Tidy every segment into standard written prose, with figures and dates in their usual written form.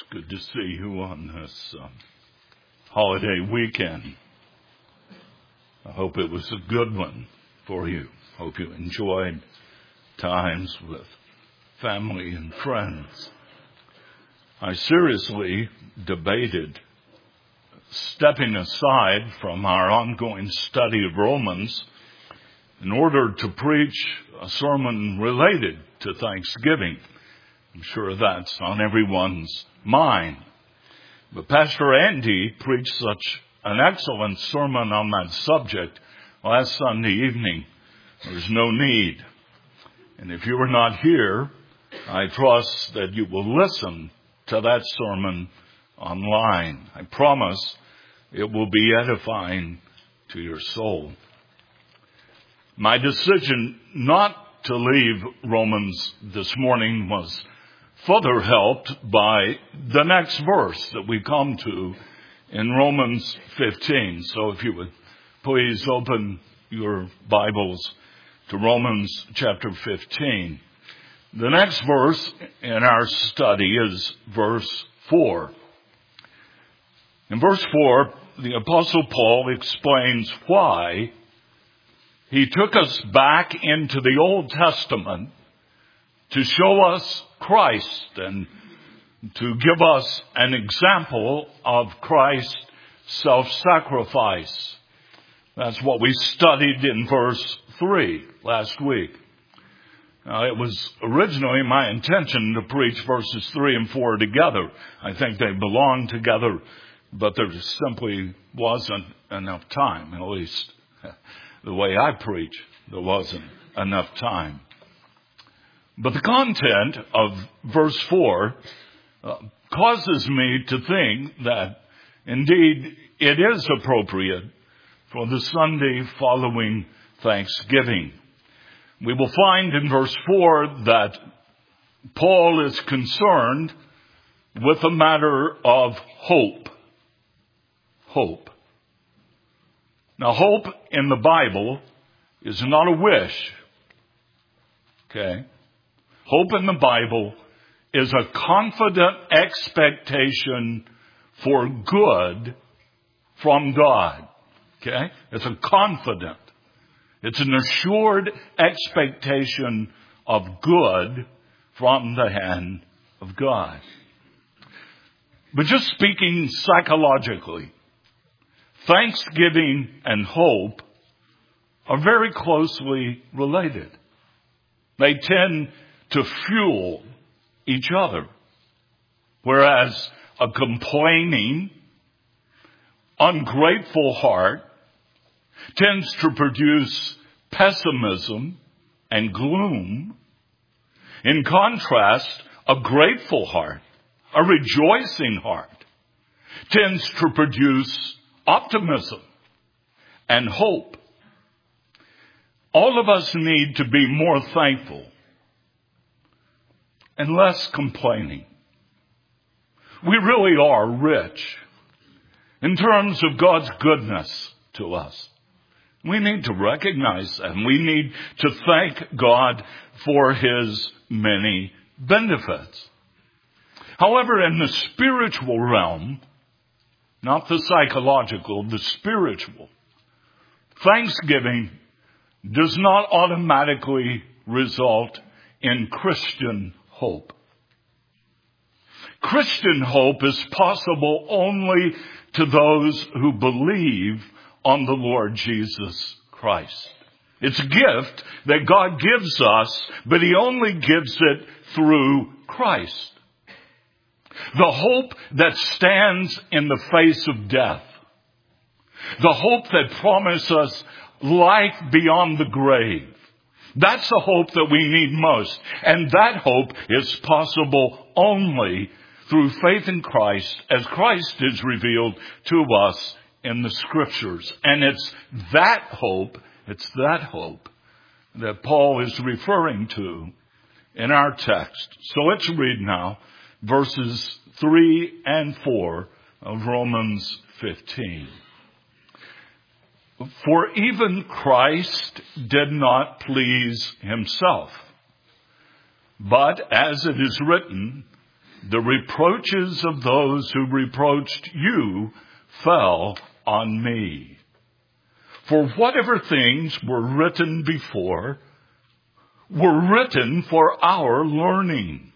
Good to see you on this holiday weekend. I hope it was a good one for you. Hope you enjoyed times with family and friends. I seriously debated stepping aside from our ongoing study of Romans in order to preach a sermon related to Thanksgiving. I'm sure that's on everyone's mind. But Pastor Andy preached such an excellent sermon on that subject last Sunday evening. There's no need. And if you were not here, I trust that you will listen to that sermon online. I promise it will be edifying to your soul. My decision not to leave Romans this morning was further helped by the next verse that we come to in Romans 15. So if you would please open your Bibles to Romans chapter 15. The next verse in our study is verse 4. In verse 4, the Apostle Paul explains why he took us back into the Old Testament to show us Christ and to give us an example of Christ's self-sacrifice. That's what we studied in verse 3 last week. It was originally my intention to preach verses 3 and 4 together. I think they belong together, but there simply wasn't enough time. At least the way I preach, there wasn't enough time. But the content of verse 4 causes me to think that indeed it is appropriate for the Sunday following Thanksgiving. We will find in verse 4 that Paul is concerned with a matter of hope. Hope. Now, hope in the Bible is not a wish. Okay? Hope in the Bible is a confident expectation for good from God. Okay? It's a confident. It's an assured expectation of good from the hand of God. But just speaking psychologically, thanksgiving and hope are very closely related. They tend to fuel each other. Whereas a complaining, ungrateful heart tends to produce pessimism and gloom. In contrast, a grateful heart, a rejoicing heart, tends to produce optimism and hope. All of us need to be more thankful and less complaining. We really are rich in terms of God's goodness to us. We need to recognize that. We need to thank God for His many benefits. However, in the spiritual realm, not the psychological, the spiritual, thanksgiving does not automatically result in Christian hope. Christian hope is possible only to those who believe on the Lord Jesus Christ. It's a gift that God gives us, but He only gives it through Christ. The hope that stands in the face of death. The hope that promises us life beyond the grave. That's the hope that we need most. And that hope is possible only through faith in Christ as Christ is revealed to us in the Scriptures. And it's that hope that Paul is referring to in our text. So let's read now verses 3 and 4 of Romans 15. For even Christ did not please himself, but as it is written, the reproaches of those who reproached you fell on me. For whatever things were written before were written for our learning,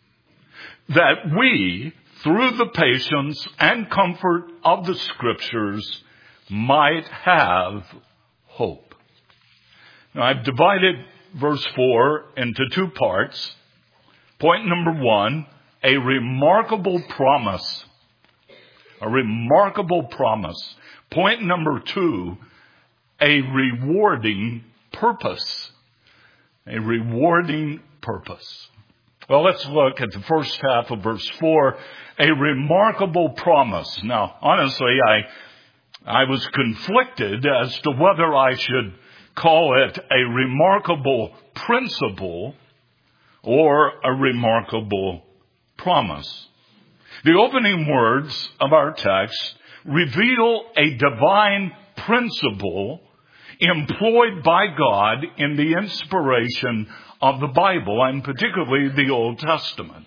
that we, through the patience and comfort of the Scriptures, might have hope. Now, I've divided verse 4 into two parts. Point number 1, a remarkable promise. A remarkable promise. Point number 2, a rewarding purpose. A rewarding purpose. Well, let's look at the first half of verse 4, a remarkable promise. Now, honestly, I was conflicted as to whether I should call it a remarkable principle or a remarkable promise. The opening words of our text reveal a divine principle employed by God in the inspiration of the Bible, and particularly the Old Testament.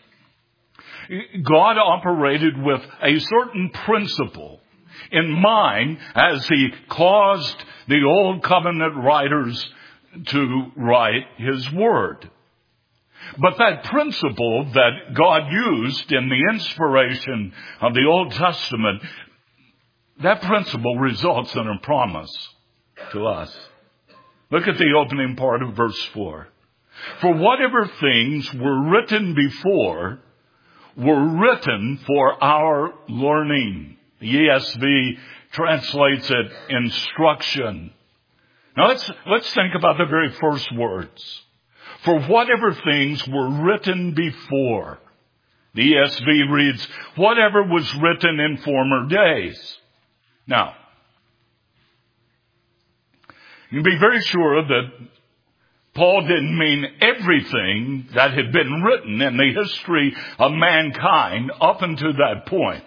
God operated with a certain principle in mind as he caused the Old Covenant writers to write his word. But that principle that God used in the inspiration of the Old Testament, that principle results in a promise to us. Look at the opening part of verse 4. For whatever things were written before were written for our learning. The ESV translates it instruction. Now let's think about the very first words. For whatever things were written before. The ESV reads, whatever was written in former days. Now, you can be very sure that Paul didn't mean everything that had been written in the history of mankind up until that point.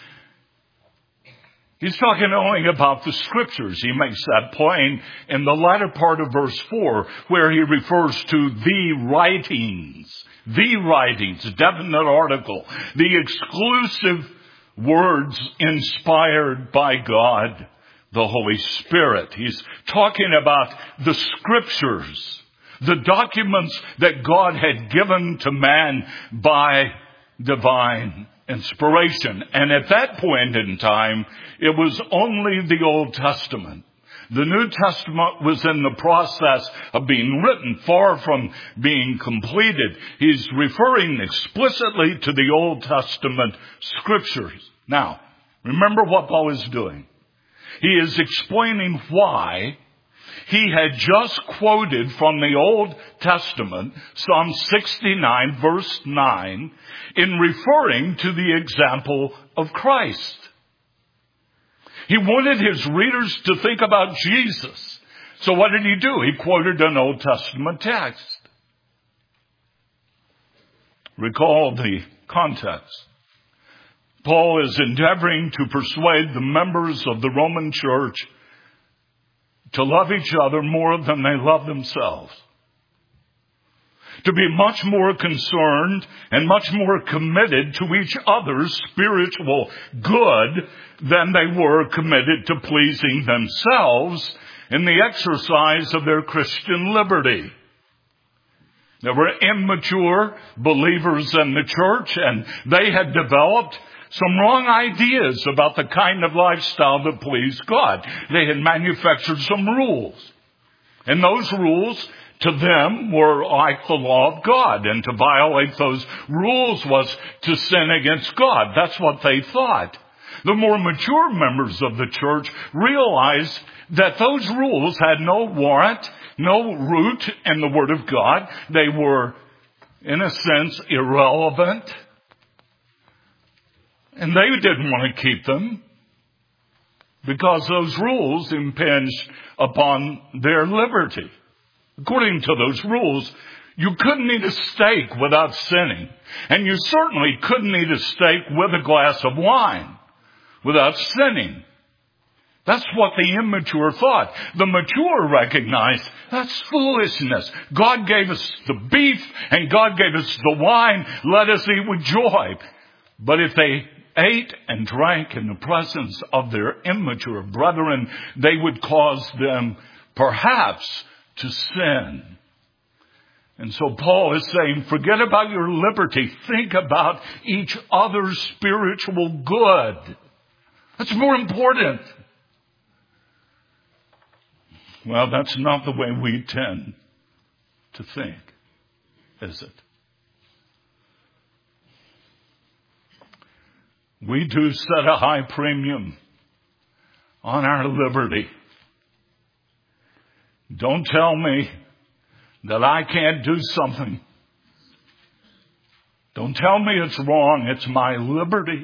He's talking only about the Scriptures. He makes that plain in the latter part of verse 4, where he refers to the writings. The writings, definite article. The exclusive words inspired by God, the Holy Spirit. He's talking about the Scriptures, the documents that God had given to man by divine inspiration. And at that point in time, it was only the Old Testament. The New Testament was in the process of being written, far from being completed. He's referring explicitly to the Old Testament Scriptures. Now, remember what Paul is doing. He is explaining why he had just quoted from the Old Testament, Psalm 69, verse 9, in referring to the example of Christ. He wanted his readers to think about Jesus. So what did he do? He quoted an Old Testament text. Recall the context. Paul is endeavoring to persuade the members of the Roman church to love each other more than they love themselves. To be much more concerned and much more committed to each other's spiritual good than they were committed to pleasing themselves in the exercise of their Christian liberty. There were immature believers in the church, and they had developed some wrong ideas about the kind of lifestyle that pleased God. They had manufactured some rules. And those rules, to them, were like the law of God. And to violate those rules was to sin against God. That's what they thought. The more mature members of the church realized that those rules had no warrant, no root in the Word of God. They were, in a sense, irrelevant. And they didn't want to keep them because those rules impinged upon their liberty. According to those rules, you couldn't eat a steak without sinning. And you certainly couldn't eat a steak with a glass of wine without sinning. That's what the immature thought. The mature recognized that's foolishness. God gave us the beef and God gave us the wine. Let us eat with joy. But if they ate and drank in the presence of their immature brethren, they would cause them perhaps to sin. And so Paul is saying, forget about your liberty. Think about each other's spiritual good. That's more important. Well, that's not the way we tend to think, is it? We do set a high premium on our liberty. Don't tell me that I can't do something. Don't tell me it's wrong. It's my liberty.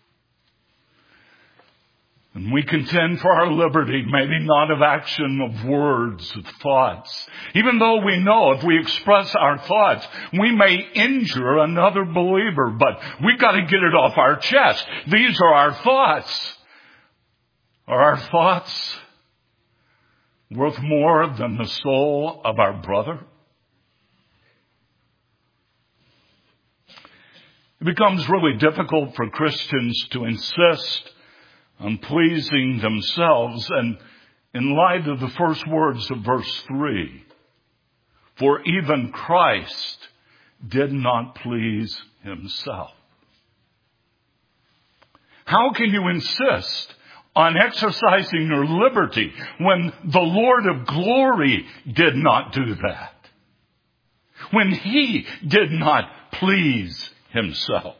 And we contend for our liberty, maybe not of action, of words, of thoughts. Even though we know if we express our thoughts, we may injure another believer, but we've got to get it off our chest. These are our thoughts. Are our thoughts worth more than the soul of our brother? It becomes really difficult for Christians to insist on pleasing themselves, and in light of the first words of verse 3, for even Christ did not please himself. How can you insist on exercising your liberty when the Lord of glory did not do that? When he did not please himself?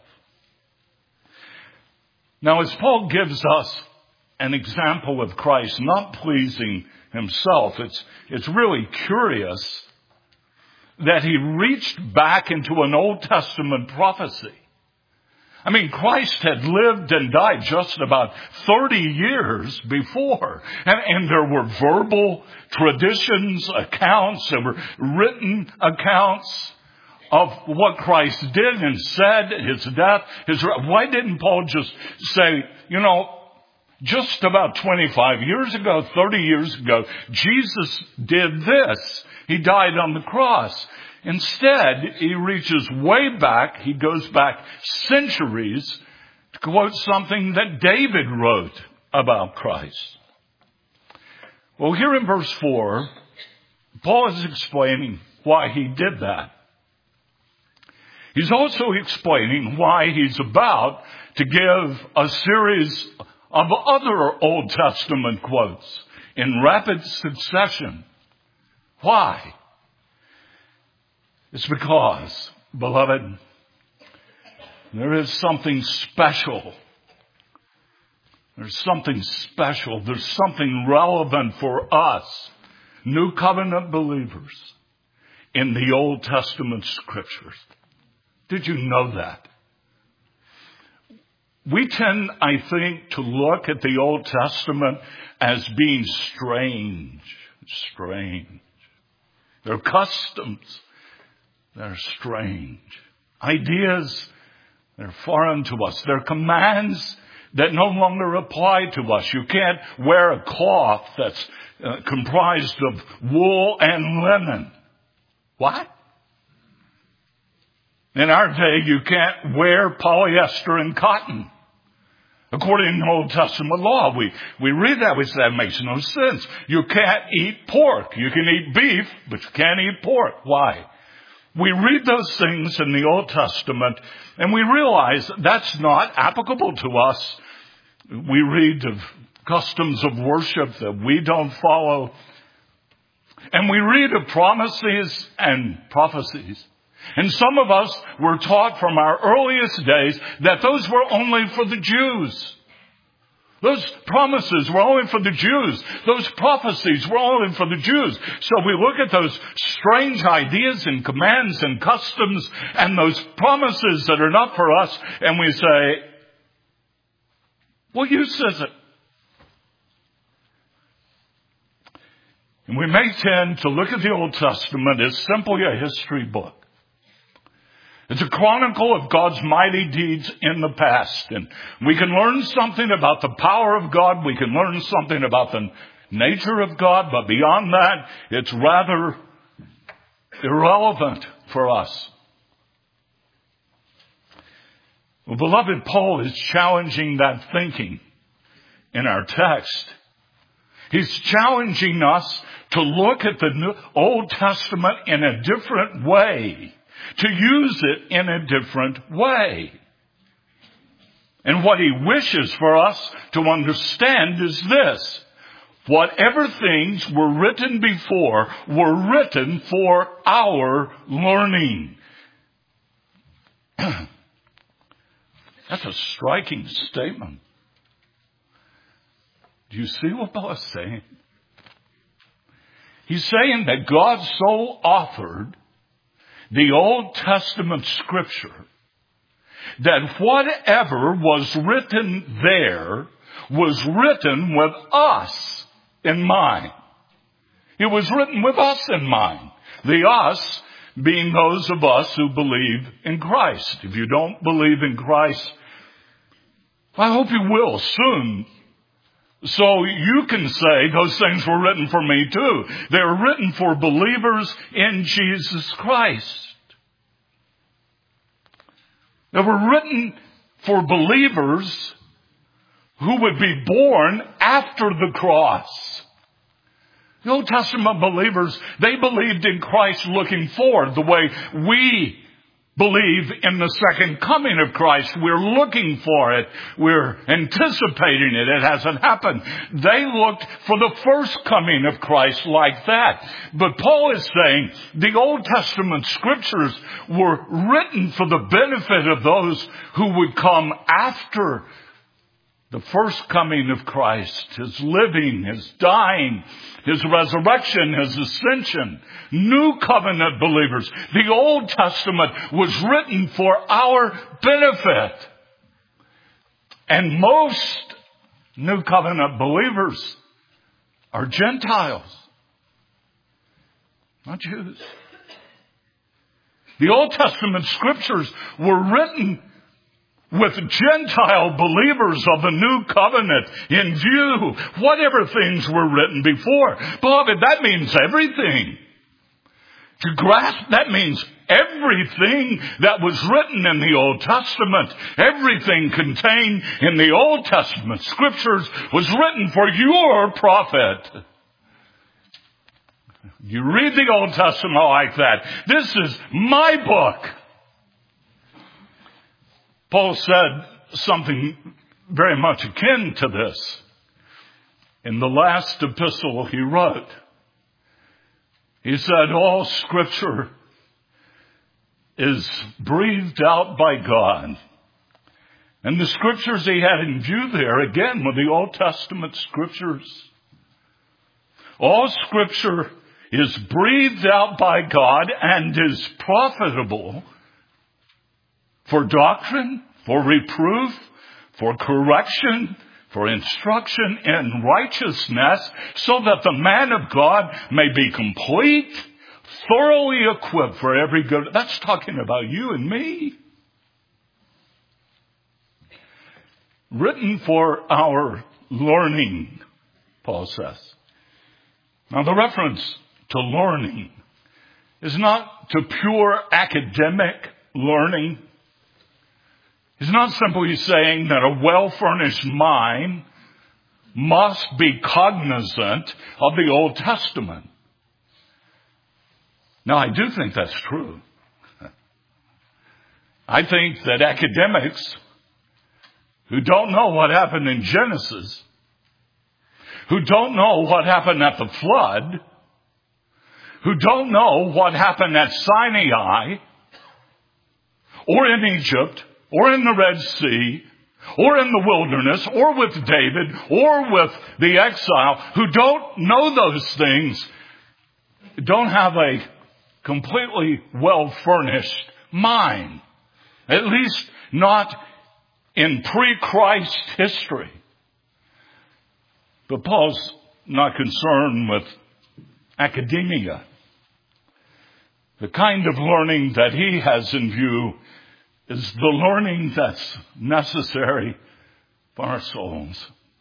Now, as Paul gives us an example of Christ not pleasing himself, it's really curious that he reached back into an Old Testament prophecy. I mean, Christ had lived and died just about 30 years before. And there were verbal traditions, accounts, there were written accounts of what Christ did and said, his death, why didn't Paul just say, just about 25 years ago, 30 years ago, Jesus did this. He died on the cross. Instead, he reaches way back, he goes back centuries to quote something that David wrote about Christ. Well, here in verse 4, Paul is explaining why he did that. He's also explaining why he's about to give a series of other Old Testament quotes in rapid succession. Why? It's because, beloved, there is something special. There's something special. There's something relevant for us, New Covenant believers, in the Old Testament scriptures. Did you know that? We tend, I think, to look at the Old Testament as being strange. There are customs that are strange. Ideas that are foreign to us. There are commands that no longer apply to us. You can't wear a cloth that's comprised of wool and linen. What? In our day, you can't wear polyester and cotton. According to Old Testament law, we read that, we say that makes no sense. You can't eat pork. You can eat beef, but you can't eat pork. Why? We read those things in the Old Testament, and we realize that's not applicable to us. We read of customs of worship that we don't follow. And we read of promises and prophecies. And some of us were taught from our earliest days that those were only for the Jews. Those promises were only for the Jews. Those prophecies were only for the Jews. So we look at those strange ideas and commands and customs and those promises that are not for us, and we say, what use is it? And we may tend to look at the Old Testament as simply a history book. It's a chronicle of God's mighty deeds in the past. And we can learn something about the power of God. We can learn something about the nature of God. But beyond that, it's rather irrelevant for us. Well, beloved, Paul is challenging that thinking in our text. He's challenging us to look at the Old Testament in a different way, to use it in a different way. And what he wishes for us to understand is this: whatever things were written before were written for our learning. That's a striking statement. Do you see what Paul is saying? He's saying that God so authored the Old Testament Scripture that whatever was written there was written with us in mind. It was written with us in mind. The us being those of us who believe in Christ. If you don't believe in Christ, I hope you will soon. So you can say those things were written for me too. They were written for believers in Jesus Christ. They were written for believers who would be born after the cross. The Old Testament believers, they believed in Christ looking forward the way we believe in the second coming of Christ. We're looking for it. We're anticipating it. It hasn't happened. They looked for the first coming of Christ like that. But Paul is saying the Old Testament Scriptures were written for the benefit of those who would come after the first coming of Christ, His living, His dying, His resurrection, His ascension. New covenant believers. The Old Testament was written for our benefit. And most New Covenant believers are Gentiles, not Jews. The Old Testament Scriptures were written with Gentile believers of the new covenant in view. Whatever things were written before. Beloved, that means everything. To grasp, that means everything that was written in the Old Testament, everything contained in the Old Testament Scriptures was written for your profit. You read the Old Testament like that. This is my book. Paul said something very much akin to this in the last epistle he wrote. He said, all Scripture is breathed out by God. And the Scriptures he had in view there, again, were the Old Testament Scriptures. All Scripture is breathed out by God and is profitable for doctrine, for reproof, for correction, for instruction in righteousness, so that the man of God may be complete, thoroughly equipped for every good. That's talking about you and me. Written for our learning, Paul says. Now the reference to learning is not to pure academic learning. He's not simply saying that a well-furnished mind must be cognizant of the Old Testament. Now, I do think that's true. I think that academics who don't know what happened in Genesis, who don't know what happened at the flood, who don't know what happened at Sinai, or in Egypt, or in the Red Sea, or in the wilderness, or with David, or with the exile, who don't know those things, don't have a completely well-furnished mind. At least not in pre-Christ history. But Paul's not concerned with academia. The kind of learning that he has in view is the learning that's necessary for our souls,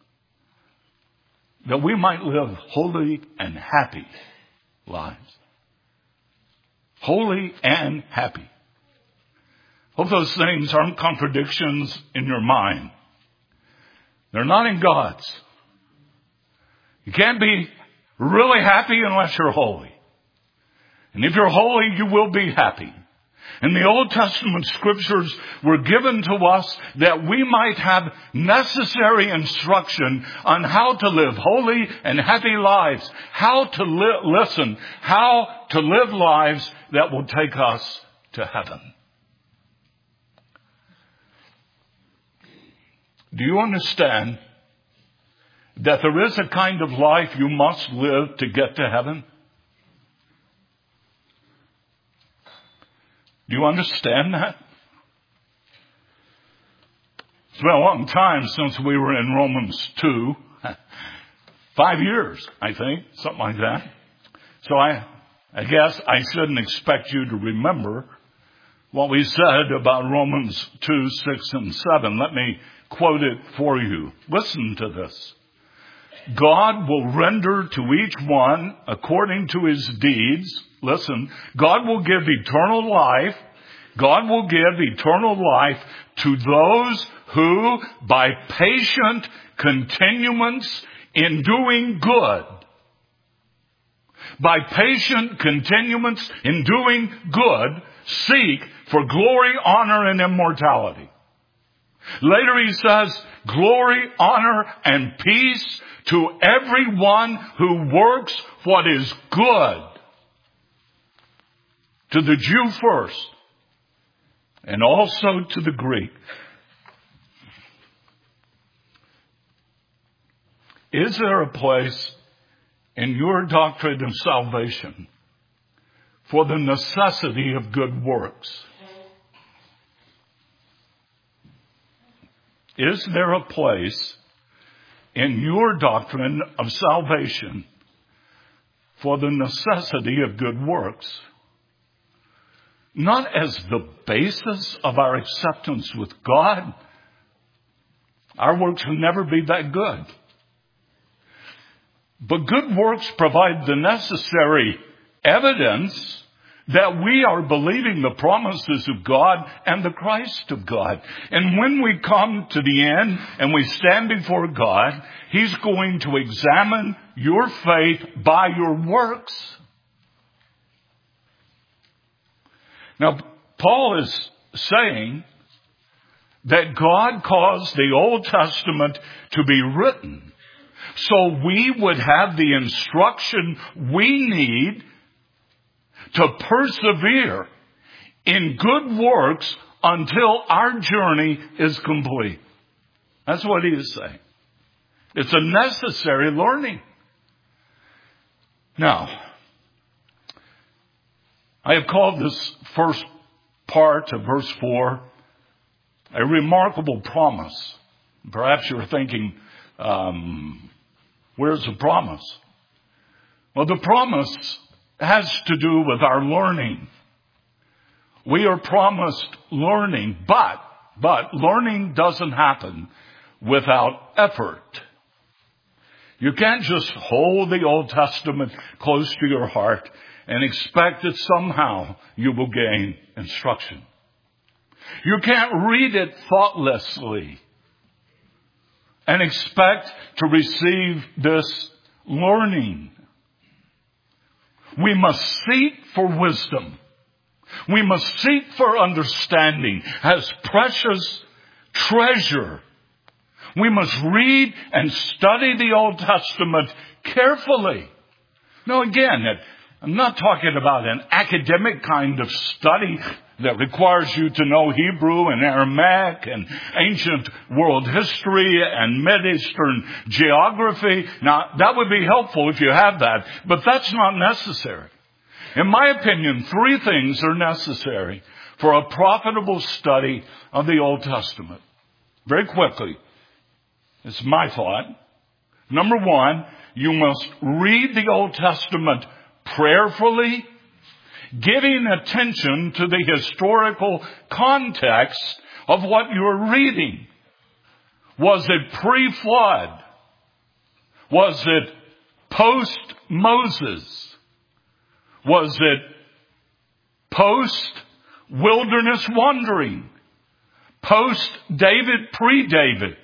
that we might live holy and happy lives. Holy and happy. Hope those things aren't contradictions in your mind. They're not in God's. You can't be really happy unless you're holy. And if you're holy, you will be happy. And the Old Testament scriptures were given to us that we might have necessary instruction on how to live holy and happy lives, how to live lives that will take us to heaven. Do you understand that there is a kind of life you must live to get to heaven? Do you understand that? It's been a long time since we were in Romans 2. 5 years, I think, something like that. So I guess I shouldn't expect you to remember what we said about Romans 2, 6, and 7. Let me quote it for you. Listen to this. God will render to each one according to his deeds. Listen, God will give eternal life. God will give eternal life to those who, by patient continuance in doing good, by patient continuance in doing good, seek for glory, honor, and immortality. Later he says, glory, honor, and peace to everyone who works what is good. To the Jew first, and also to the Greek. Is there a place in your doctrine of salvation for the necessity of good works? Is there a place in your doctrine of salvation for the necessity of good works? Not as the basis of our acceptance with God. Our works will never be that good. But good works provide the necessary evidence that we are believing the promises of God and the Christ of God. And when we come to the end and we stand before God, he's going to examine your faith by your works. Now, Paul is saying that God caused the Old Testament to be written so we would have the instruction we need to persevere in good works until our journey is complete. That's what he is saying. It's a necessary learning. Now, I have called this first part of verse 4 a remarkable promise. Perhaps you're thinking, where's the promise? Well, the promise has to do with our learning. We are promised learning, but learning doesn't happen without effort. You can't just hold the Old Testament close to your heart and expect that somehow you will gain instruction. You can't read it thoughtlessly and expect to receive this learning. We must seek for wisdom. We must seek for understanding as precious treasure. We must read and study the Old Testament carefully. Now again, I'm not talking about an academic kind of study that requires you to know Hebrew and Aramaic and ancient world history and Mid-Eastern geography. Now, that would be helpful if you have that, but that's not necessary. In my opinion, 3 things are necessary for a profitable study of the Old Testament. Very quickly, it's my thought. Number 1, you must read the Old Testament prayerfully giving attention to the historical context of what you're reading. Was it pre-flood? Was it post-Moses? Was it post-wilderness wandering? Post-David, pre-David?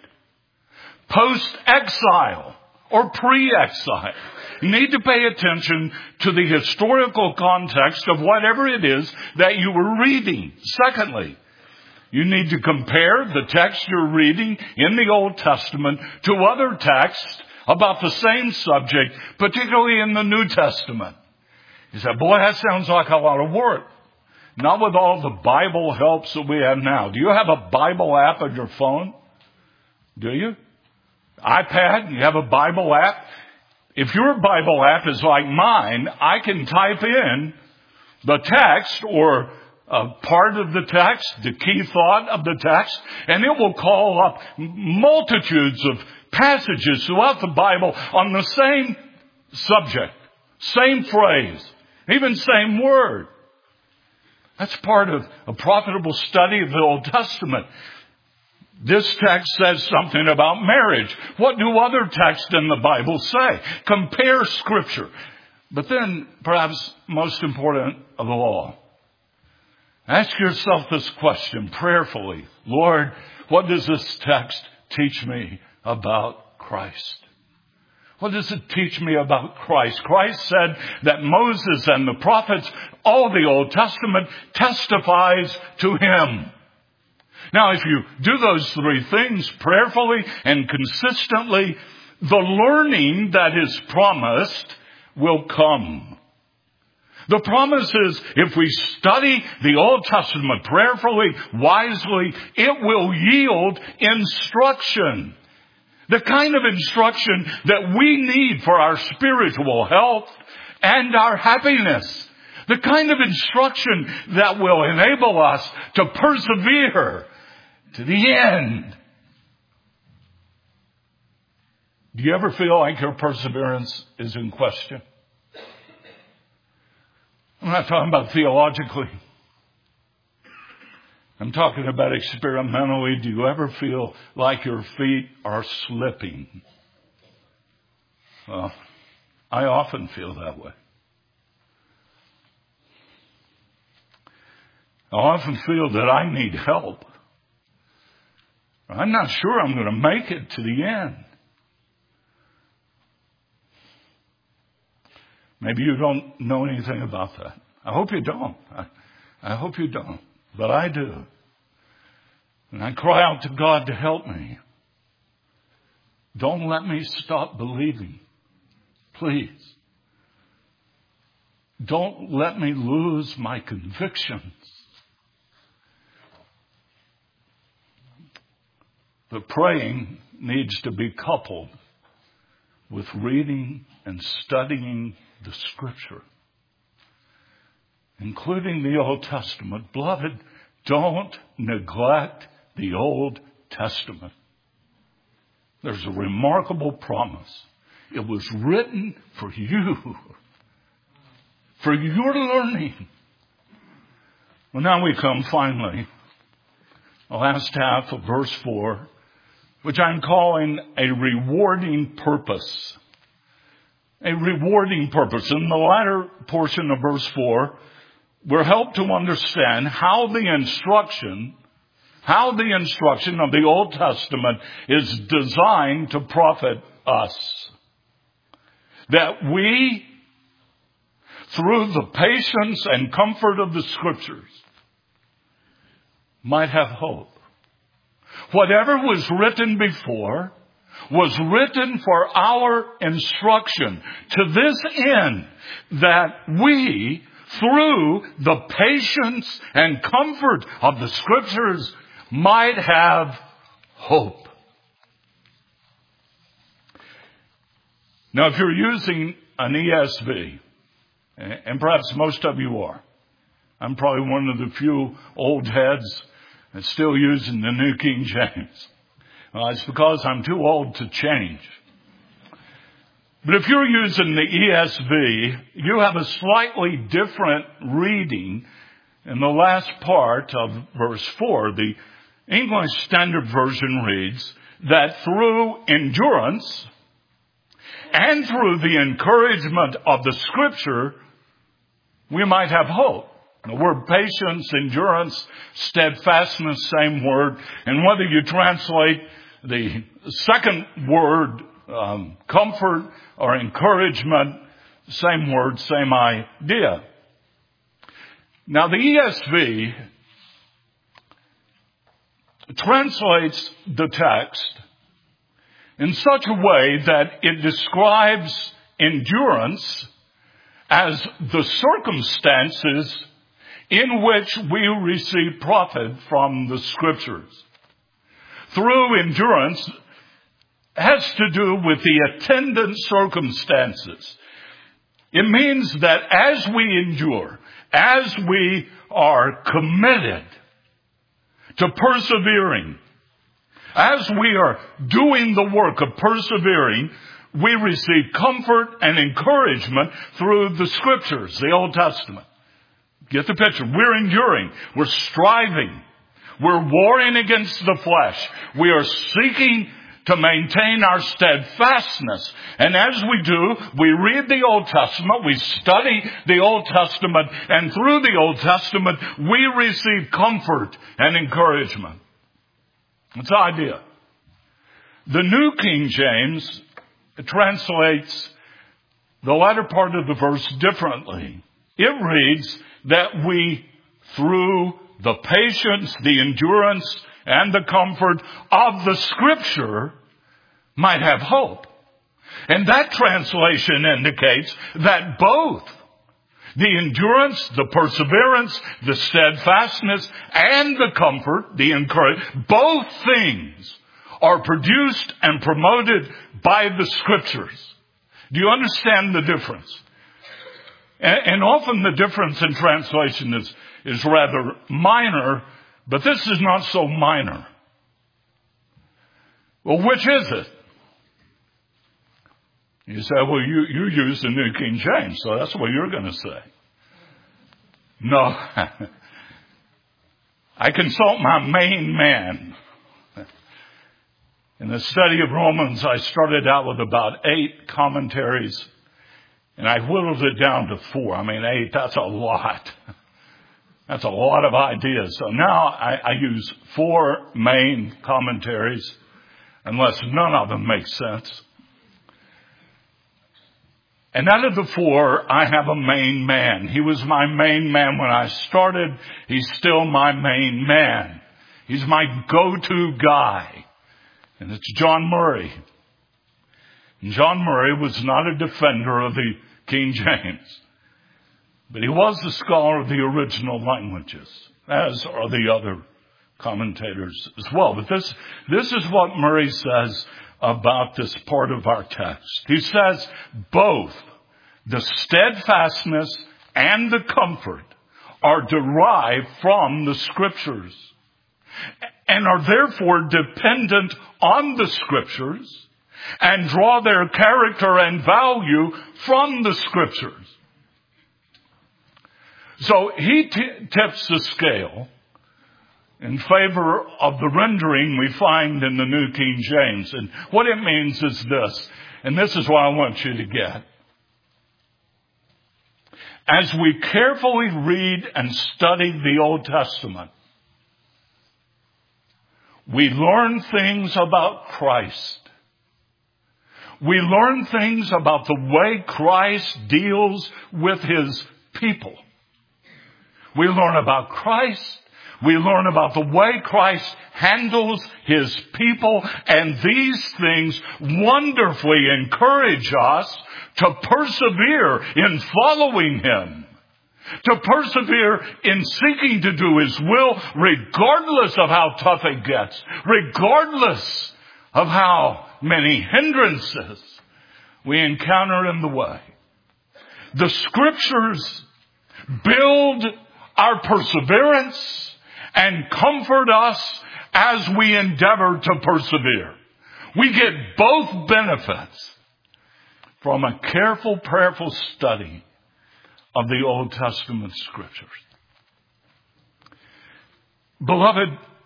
Post-exile or pre-exile? You need to pay attention to the historical context of whatever it is that you were reading. Secondly, you need to compare the text you're reading in the Old Testament to other texts about the same subject, particularly in the New Testament. You say, boy, that sounds like a lot of work. Not with all the Bible helps that we have now. Do you have a Bible app on your phone? Do you? iPad? You have a Bible app? If your Bible app is like mine, I can type in the text or a part of the text, the key thought of the text, and it will call up multitudes of passages throughout the Bible on the same subject, same phrase, even same word. That's part of a profitable study of the Old Testament. This text says something about marriage. What do other texts in the Bible say? Compare Scripture. But then, perhaps most important of all, ask yourself this question prayerfully. Lord, what does this text teach me about Christ? What does it teach me about Christ? Christ said that Moses and the prophets, all the Old Testament, testifies to Him. Now, if you do those three things prayerfully and consistently, the learning that is promised will come. The promise is if we study the Old Testament prayerfully, wisely, it will yield instruction. The kind of instruction that we need for our spiritual health and our happiness. The kind of instruction that will enable us to persevere to the end. Do you ever feel like your perseverance is in question? I'm not talking about theologically. I'm talking about experimentally. Do you ever feel like your feet are slipping? Well, I often feel that way. I often feel that I need help. I'm not sure I'm going to make it to the end. Maybe you don't know anything about that. I hope you don't. I hope you don't. But I do. And I cry out to God to help me. Don't let me stop believing. Please. Don't let me lose my convictions. But praying needs to be coupled with reading and studying the Scripture, including the Old Testament. Beloved, don't neglect the Old Testament. There's a remarkable promise. It was written for you, for your learning. Well, now we come finally, the last half of verse 4, which I'm calling a rewarding purpose. A rewarding purpose. In the latter portion of verse 4, we're helped to understand how the instruction of the Old Testament is designed to profit us. That we, through the patience and comfort of the Scriptures, might have hope. Whatever was written before was written for our instruction, to this end that we, through the patience and comfort of the Scriptures, might have hope. Now, if you're using an ESV, and perhaps most of you are, I'm probably one of the few old heads that's still using the New King James. Well, it's because I'm too old to change. But if you're using the ESV, you have a slightly different reading in the last part of verse 4. The English Standard Version reads that through endurance and through the encouragement of the Scripture, we might have hope. The word patience, endurance, steadfastness, same word. And whether you translate the second word, comfort or encouragement, same word, same idea. Now the ESV translates the text in such a way that it describes endurance as the circumstances in which we receive profit from the Scriptures. Through endurance has to do with the attendant circumstances. It means that as we endure, as we are committed to persevering, as we are doing the work of persevering, we receive comfort and encouragement through the Scriptures, the Old Testament. Get the picture. We're enduring. We're striving. We're warring against the flesh. We are seeking to maintain our steadfastness. And as we do, we read the Old Testament, we study the Old Testament, and through the Old Testament, we receive comfort and encouragement. That's the idea. The New King James translates the latter part of the verse differently. It reads that we, through the patience, the endurance, and the comfort of the Scripture, might have hope. And that translation indicates that both the endurance, the perseverance, the steadfastness, and the comfort, the encouragement, both things are produced and promoted by the Scriptures. Do you understand the difference? And often the difference in translation is rather minor, but this is not so minor. Well, which is it? You say, well, you use the New King James, so that's what you're going to say. No. I consult my main man. In the study of Romans, I started out with about 8 commentaries, and I whittled it down to 4. 8, that's a lot. That's a lot of ideas. So now I use 4 main commentaries, unless none of them make sense. And out of the 4, I have a main man. He was my main man when I started. He's still my main man. He's my go-to guy. And it's John Murray. And John Murray was not a defender of the King James, but he was the scholar of the original languages, as are the other commentators as well. But this is what Murray says about this part of our text. He says both the steadfastness and the comfort are derived from the Scriptures and are therefore dependent on the Scriptures and draw their character and value from the Scriptures. So he tips the scale in favor of the rendering we find in the New King James. And what it means is this, and this is what I want you to get. As we carefully read and study the Old Testament, we learn things about Christ. We learn things about the way Christ deals with His people. We learn about Christ. We learn about the way Christ handles His people. And these things wonderfully encourage us to persevere in following Him. To persevere in seeking to do His will, regardless of how tough it gets. Regardless of how many hindrances we encounter in the way. The Scriptures build our perseverance and comfort us as we endeavor to persevere. We get both benefits from a careful, prayerful study of the Old Testament scriptures. Beloved,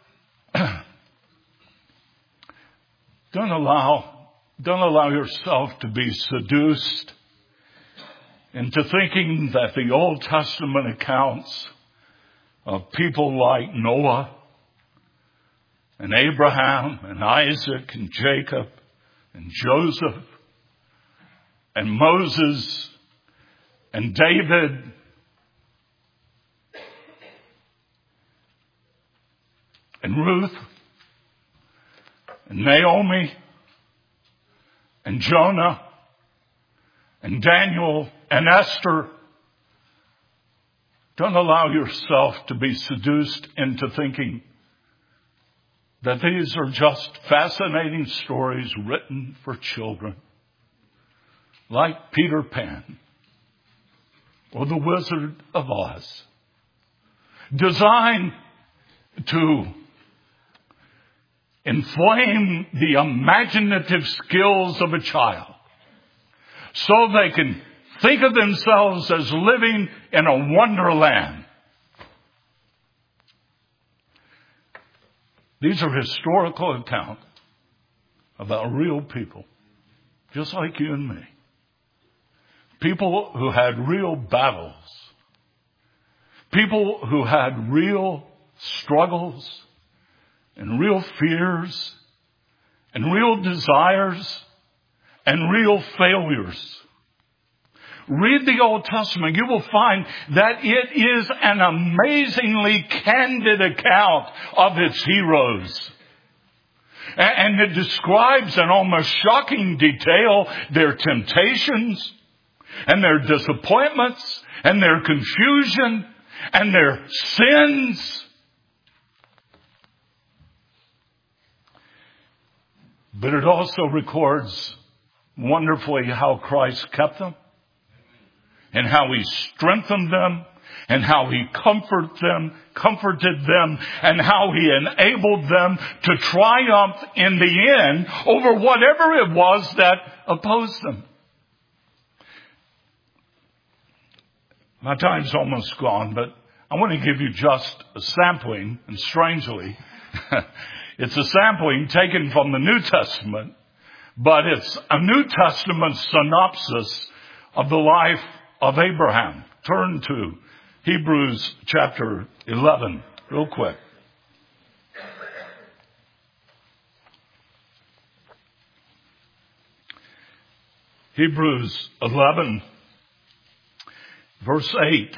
don't allow yourself to be seduced into thinking that the Old Testament accounts of people like Noah and Abraham and Isaac and Jacob and Joseph and Moses and David and Ruth and Naomi and Jonah and Daniel and Esther. Don't allow yourself to be seduced into thinking that these are just fascinating stories written for children, like Peter Pan or the Wizard of Oz, designed to inflame the imaginative skills of a child so they can think of themselves as living in a wonderland. These are historical accounts about real people, just like you and me. People who had real battles. People who had real struggles and real fears and real desires and real failures. Read the Old Testament. You will find that it is an amazingly candid account of its heroes. And it describes in almost shocking detail their temptations and their disappointments and their confusion and their sins. But it also records wonderfully how Christ kept them, and how He strengthened them, and how He comforted them, and how He enabled them to triumph in the end over whatever it was that opposed them. My time's almost gone, but I want to give you just a sampling, and strangely, it's a sampling taken from the New Testament, but it's a New Testament synopsis of the life of Abraham. Turn to Hebrews chapter 11 real quick. Hebrews 11 verse 8.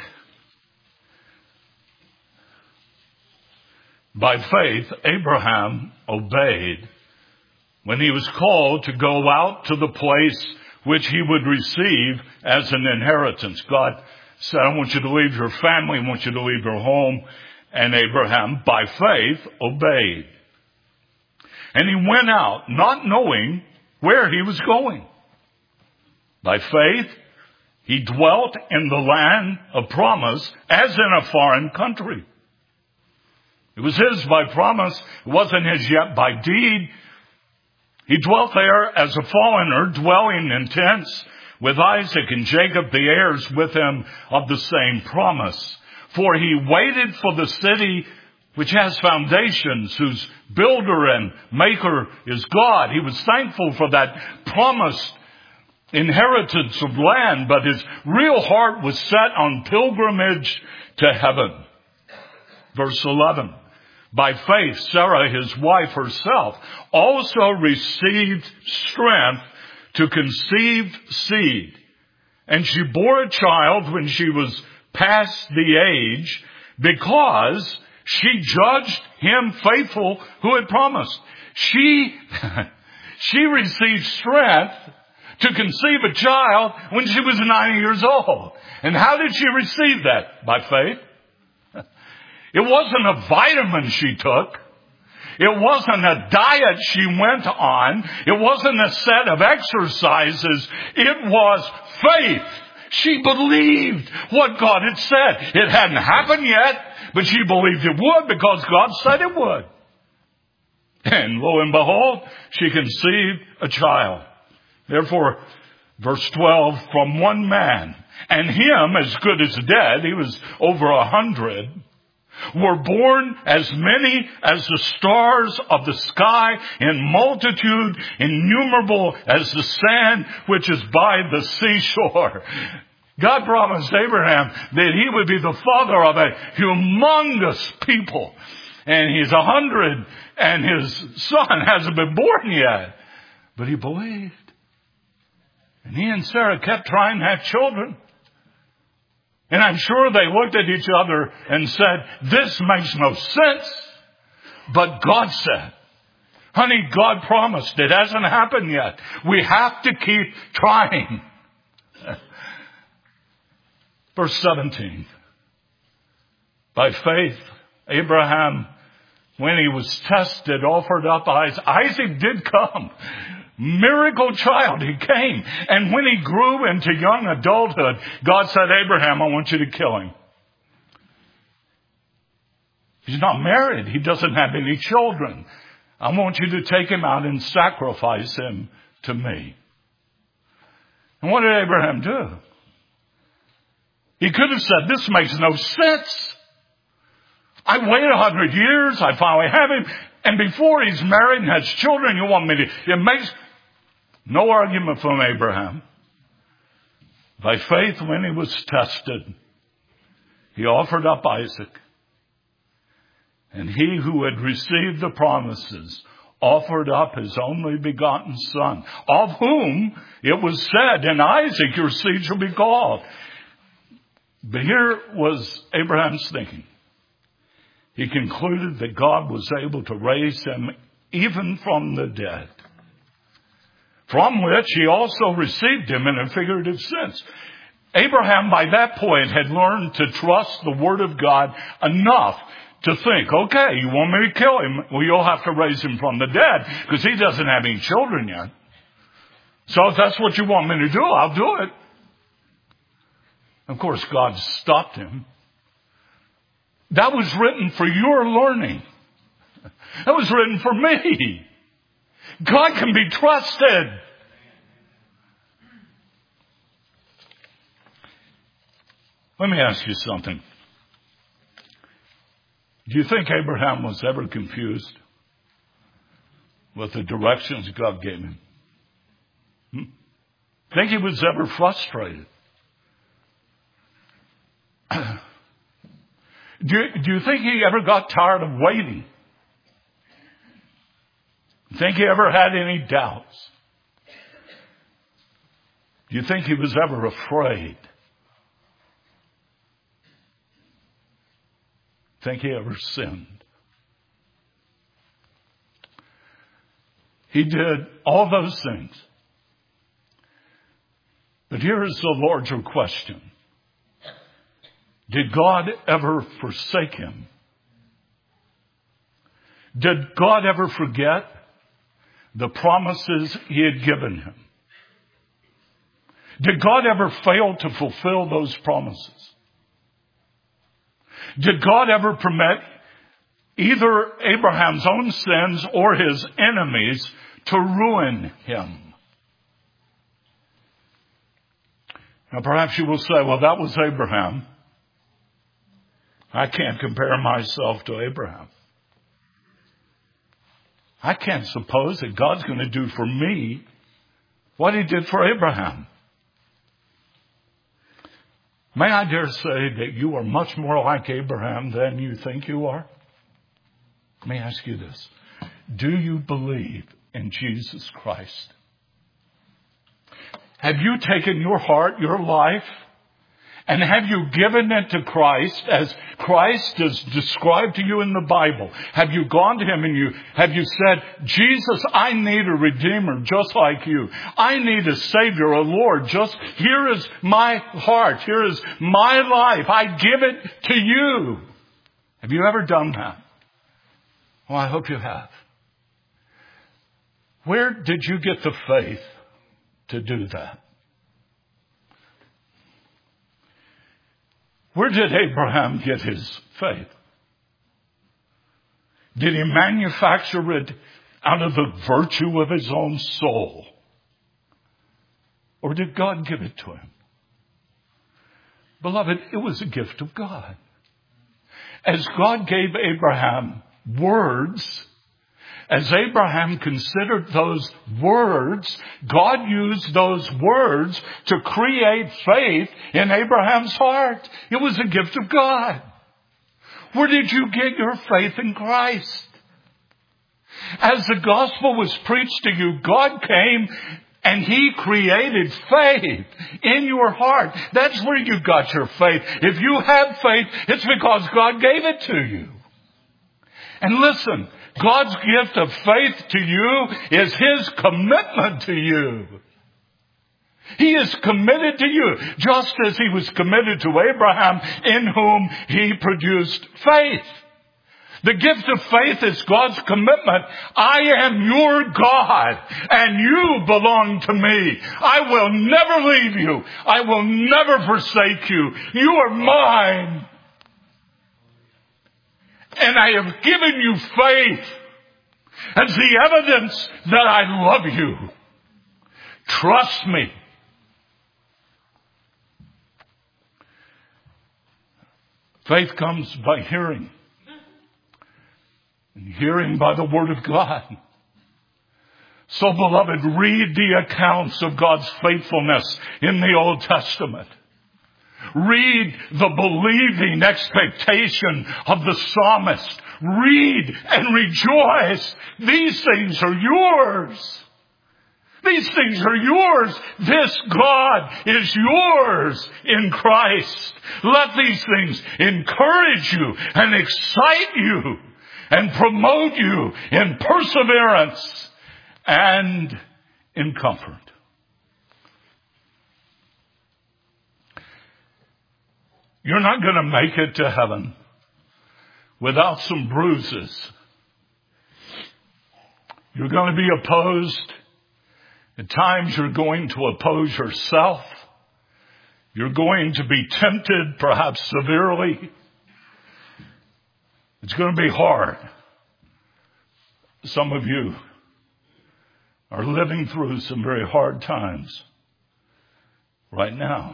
By faith, Abraham obeyed when he was called to go out to the place which he would receive as an inheritance. God said, I want you to leave your family, I want you to leave your home. And Abraham, by faith, obeyed. And he went out, not knowing where he was going. By faith, he dwelt in the land of promise as in a foreign country. It was his by promise. It wasn't his yet by deed. He dwelt there as a foreigner, dwelling in tents with Isaac and Jacob, the heirs with him of the same promise. For he waited for the city which has foundations, whose builder and maker is God. He was thankful for that promised inheritance of land, but his real heart was set on pilgrimage to heaven. Verse 11. By faith, Sarah, his wife herself, also received strength to conceive seed. And she bore a child when she was past the age, because she judged him faithful who had promised. She received strength to conceive a child when she was 90 years old. And how did she receive that? By faith. It wasn't a vitamin she took. It wasn't a diet she went on. It wasn't a set of exercises. It was faith. She believed what God had said. It hadn't happened yet, but she believed it would because God said it would. And lo and behold, she conceived a child. Therefore, Verse 12, from one man, and him as good as dead, he was over 100, were born as many as the stars of the sky, in multitude innumerable as the sand which is by the seashore. God promised Abraham that he would be the father of a humongous people. And he's 100 and his son hasn't been born yet. But he believed. And he and Sarah kept trying to have children. And I'm sure they looked at each other and said, this makes no sense. But God said, honey, God promised. It hasn't happened yet. We have to keep trying. Verse 17. By faith, Abraham, when he was tested, offered up Isaac. Isaac did come. Miracle child, he came. And when he grew into young adulthood, God said, Abraham, I want you to kill him. He's not married. He doesn't have any children. I want you to take him out and sacrifice him to me. And what did Abraham do? He could have said, this makes no sense. I waited 100 years. I finally have him. And before he's married and has children, you want me to... It makes no argument from Abraham. By faith, when he was tested, he offered up Isaac. And he who had received the promises offered up his only begotten son, of whom it was said, in Isaac your seed shall be called. But here was Abraham's thinking. He concluded that God was able to raise him even from the dead, from which he also received him in a figurative sense. Abraham, by that point, had learned to trust the word of God enough to think, okay, you want me to kill him? Well, you'll have to raise him from the dead because he doesn't have any children yet. So if that's what you want me to do, I'll do it. Of course, God stopped him. That was written for your learning. That was written for me. God can be trusted. Let me ask you something. Do you think Abraham was ever confused with the directions God gave him? Think he was ever frustrated? Do you think he ever got tired of waiting? Think he ever had any doubts? Do you think he was ever afraid? Think he ever sinned? He did all those things. But here is the larger question. Did God ever forsake him? Did God ever forget the promises he had given him? Did God ever fail to fulfill those promises? Did God ever permit either Abraham's own sins or his enemies to ruin him? Now perhaps you will say, well, that was Abraham. I can't compare myself to Abraham. I can't suppose that God's going to do for me what he did for Abraham. May I dare say that you are much more like Abraham than you think you are? Let me ask you this. Do you believe in Jesus Christ? Have you taken your heart, your life, and have you given it to Christ as Christ is described to you in the Bible? Have you gone to him and have you said, Jesus, I need a Redeemer just like you. I need a Savior, a Lord. Here is my heart. Here is my life. I give it to you. Have you ever done that? Well, I hope you have. Where did you get the faith to do that? Where did Abraham get his faith? Did he manufacture it out of the virtue of his own soul? Or did God give it to him? Beloved, it was a gift of God. As God gave Abraham words, as Abraham considered those words, God used those words to create faith in Abraham's heart. It was a gift of God. Where did you get your faith in Christ? As the gospel was preached to you, God came and He created faith in your heart. That's where you got your faith. If you have faith, it's because God gave it to you. And listen, God's gift of faith to you is His commitment to you. He is committed to you, just as He was committed to Abraham, in whom He produced faith. The gift of faith is God's commitment. I am your God, and you belong to me. I will never leave you. I will never forsake you. You are mine. And I have given you faith as the evidence that I love you. Trust me. Faith comes by hearing. And hearing by the Word of God. So, beloved, read the accounts of God's faithfulness in the Old Testament. Read the believing expectation of the psalmist. Read and rejoice. These things are yours. These things are yours. This God is yours in Christ. Let these things encourage you and excite you and promote you in perseverance and in comfort. You're not going to make it to heaven without some bruises. You're going to be opposed. At times you're going to oppose yourself. You're going to be tempted, perhaps severely. It's going to be hard. Some of you are living through some very hard times right now.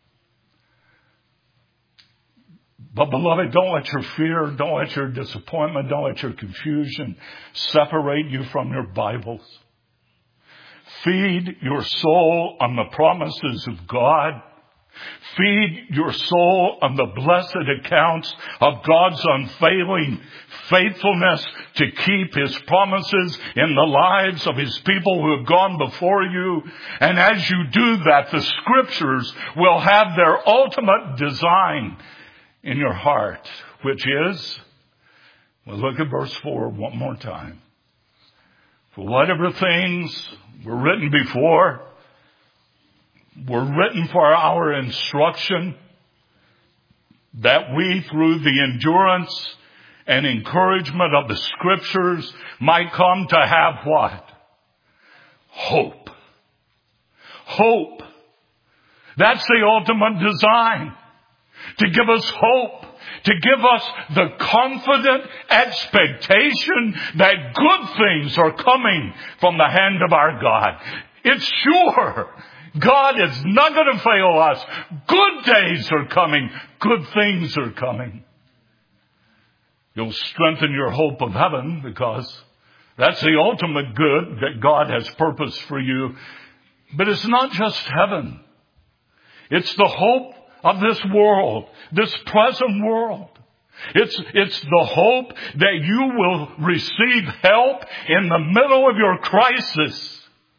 But beloved, don't let your fear, don't let your disappointment, don't let your confusion separate you from your Bibles. Feed your soul on the promises of God. Feed your soul on the blessed accounts of God's unfailing faithfulness to keep His promises in the lives of His people who have gone before you. And as you do that, the Scriptures will have their ultimate design in your heart, which is, we'll look at verse 4 one more time. For whatever things were written before were written for our instruction, that we, through the endurance and encouragement of the Scriptures, might come to have what? Hope. Hope. That's the ultimate design. To give us hope. To give us the confident expectation that good things are coming from the hand of our God. It's sure. God is not going to fail us. Good days are coming. Good things are coming. You'll strengthen your hope of heaven because that's the ultimate good that God has purposed for you. But it's not just heaven. It's the hope of this world, this present world. It's the hope that you will receive help in the middle of your crisis.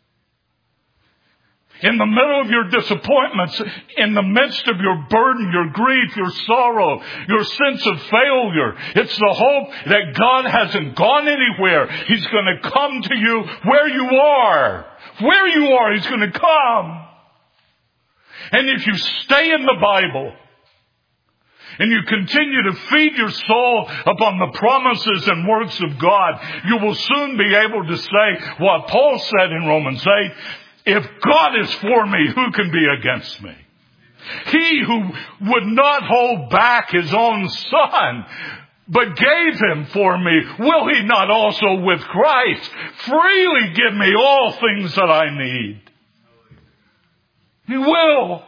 In the middle of your disappointments, in the midst of your burden, your grief, your sorrow, your sense of failure. It's the hope that God hasn't gone anywhere. He's going to come to you where you are. Where you are, He's going to come. And if you stay in the Bible, and you continue to feed your soul upon the promises and works of God, you will soon be able to say what Paul said in Romans 8, if God is for me, who can be against me? He who would not hold back His own Son, but gave Him for me, will He not also with Christ freely give me all things that I need? He will.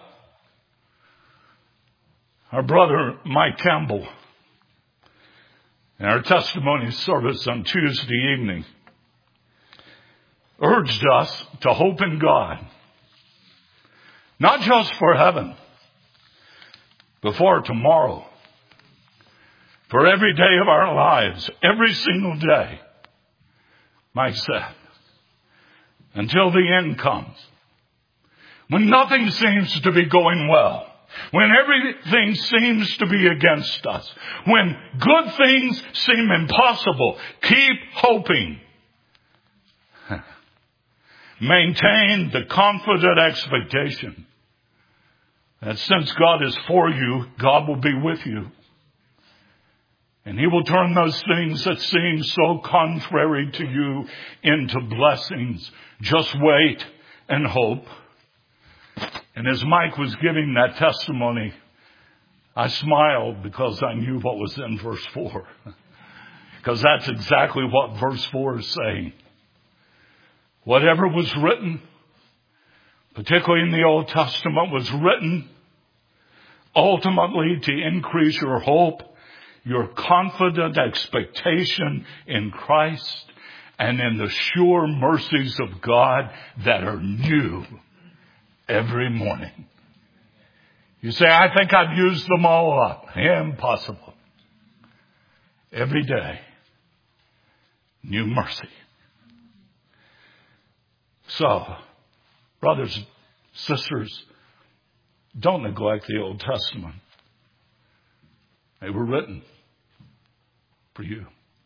Our brother Mike Campbell, in our testimony service on Tuesday evening, urged us to hope in God, not just for heaven, but for tomorrow, for every day of our lives, every single day. Mike said, until the end comes, when nothing seems to be going well, when everything seems to be against us, when good things seem impossible, keep hoping. Maintain the confident expectation that since God is for you, God will be with you. And He will turn those things that seem so contrary to you into blessings. Just wait and hope. And as Mike was giving that testimony, I smiled because I knew what was in verse 4. Because that's exactly what verse 4 is saying. Whatever was written, particularly in the Old Testament, was written ultimately to increase your hope, your confident expectation in Christ, and in the sure mercies of God that are new every morning. You say, I think I've used them all up. Impossible. Every day, new mercy. So, brothers, sisters, don't neglect the Old Testament. They were written for you.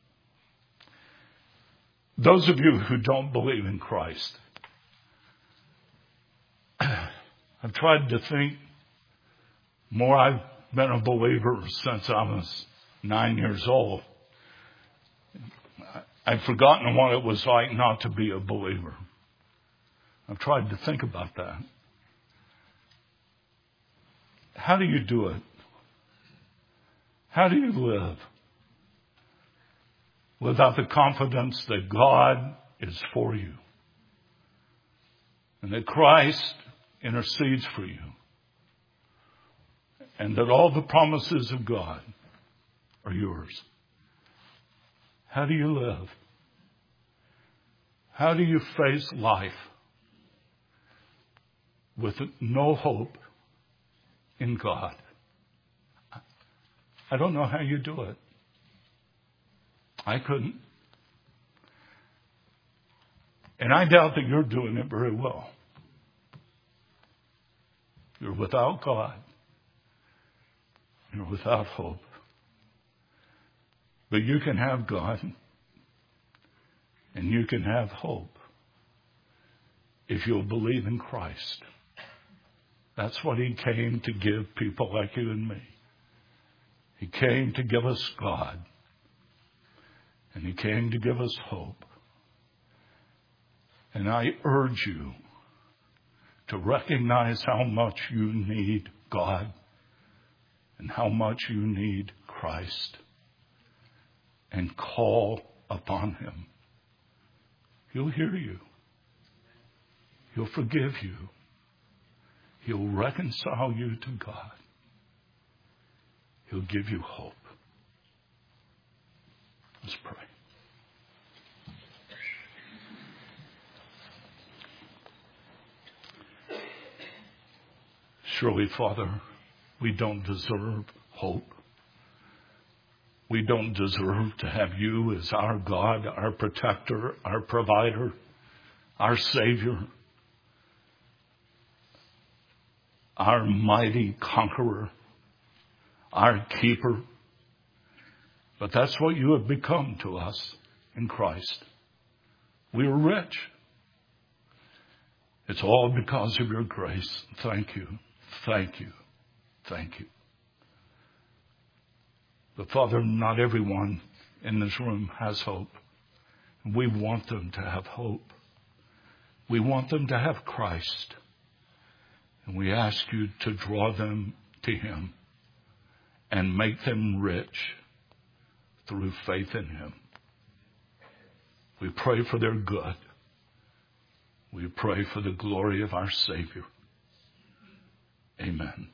Those of you who don't believe in Christ, I've tried to think more. I've been a believer since I was 9 years old. I've forgotten what it was like not to be a believer. I've tried to think about that. How do you do it? How do you live without the confidence that God is for you and that Christ intercedes for you and that all the promises of God are yours? How do you live? How do you face life with no hope in God? I don't know how you do it. I couldn't. And I doubt that you're doing it very well. You're without God. You're without hope. But you can have God and you can have hope if you'll believe in Christ. That's what He came to give people like you and me. He came to give us God. And He came to give us hope. And I urge you to recognize how much you need God and how much you need Christ and call upon Him. He'll hear you. He'll forgive you. He'll reconcile you to God. He'll give you hope. Let's pray. Surely, Father, we don't deserve hope. We don't deserve to have You as our God, our protector, our provider, our Savior, our mighty conqueror, our keeper. But that's what You have become to us in Christ. We are rich. It's all because of Your grace. Thank You. Thank You. Thank You. But Father, not everyone in this room has hope. We want them to have hope. We want them to have Christ. And we ask You to draw them to Him and make them rich through faith in Him. We pray for their good. We pray for the glory of our Savior. Amen.